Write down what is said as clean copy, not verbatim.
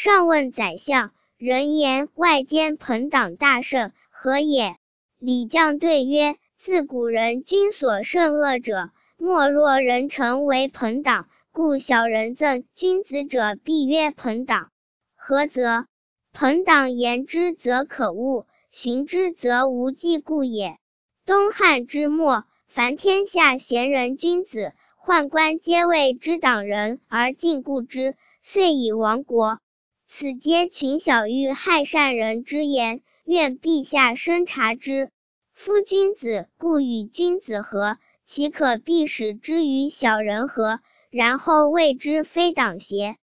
上问宰相，人言外间朋党大胜，何也？李将对曰：自古人君所甚恶者，莫若人臣为朋党，故小人憎君子者，必曰朋党。何则？朋党言之则可恶，循之则无忌故也。东汉之末，凡天下贤人君子，宦官皆为之党人而禁锢之，遂以亡国。此皆群小欲害善人之言，愿陛下深察之。夫君子故与君子和，岂可必使之与小人和，然后谓之非党邪？